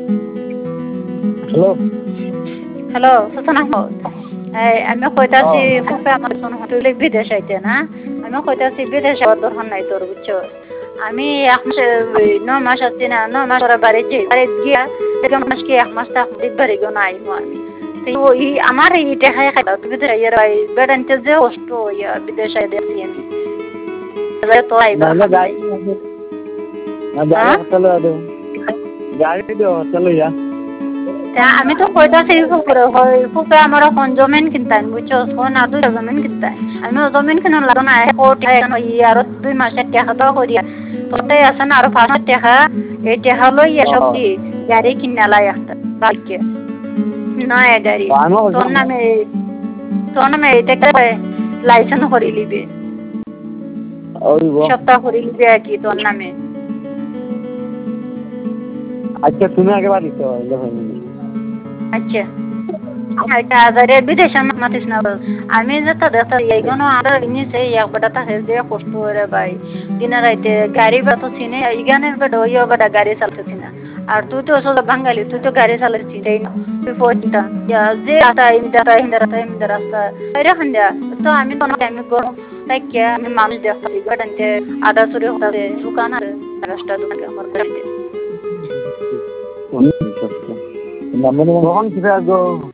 hello hello সুতন Ahmad আমি কইতাছি ফুফে আমার শোন হোটেলে বিদেশ আইতে না আমি কইতাছি বিদেশ আবার দরকার নাই তোর বুঝছো আমি এক মাস 9 মাস আছি না 9 মাস ওরা বাড়ি যাই বাড়ি গিয়া এক মাস কি এক মাস তা বাড়ি গো নাই আমি তো আমার এই টাকা খাইবা তুমি তো ইয়ার বেড়াইতে যে কষ্ট ইয়া বিদেশ আইতে আছি আমি তো আইবা আমি তো কইতাছি ফুফে আমার এখন জমিন কিনতেন বুঝছো ফোন আর 2 জমিন কিনতেন আমি জমিন কিনার লাগো না আর 2 মাসের টাকা দাও করিয়া তোটাই আছে না আর 5 টাকা এই টাকা লই এসব দি গাড়ি কিনা লাই একটা বাকি নয় গাড়ি তোর নামে এটা লাইসেন্স করে লিবে সপ্তাহ করে লিবে আর কি তোর নামে আচ্ছা তুমি আগে বাড়ি তো আচ্ছা আচ্ছা আরে বিদেশে মাতিস না আমি যেটা দেখতে এইগুলো আরো নিচে একবারটা থাকে যে কষ্ট করে ভাই দিনে রাইতে গাড়ি বাতো চিনে ইগানের বেটা ওইও বেটা গাড়ি চালাতে না আর তুই তো আসলে বাঙালি তুই তো গাড়ি চালাচ্ছি তাই না তুই ফোনটা যে রাস্তা হিন্দা রাস্তা এরকম দেয়া তো আমি তো আমি গরম তাই কে আমি মানুষ দেখতে গাড়িতে আদা চুরি হতে দোকান আছে রাস্তা দোকান আমার গাড়িতে কখন কিভাবে